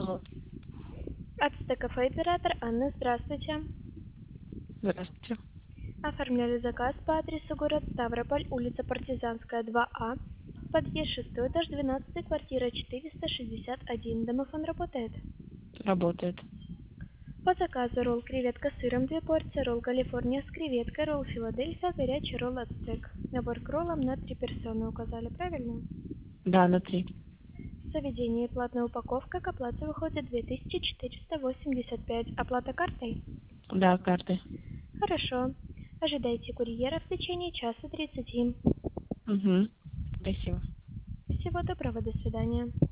Алло, Ацтек кафе оператор Анна, здравствуйте. здравствуйте. Оформляли заказ по адресу город Ставрополь, улица Партизанская, 2А, подъезд 6, этаж 12, квартира 461. Домофон работает. Работает. По заказу ролл креветка с сыром 2 порции, ролл Калифорния с креветкой, ролл Филадельфия, горячий ролл Ацтек. Набор к роллам на 3 персоны указали, правильно? Да, на 3. В заведении платная упаковка, к оплате выходит 2485. Оплата картой? Да, карты. Хорошо. Ожидайте курьера в течение часа 30. Угу. Спасибо. Всего доброго, до свидания.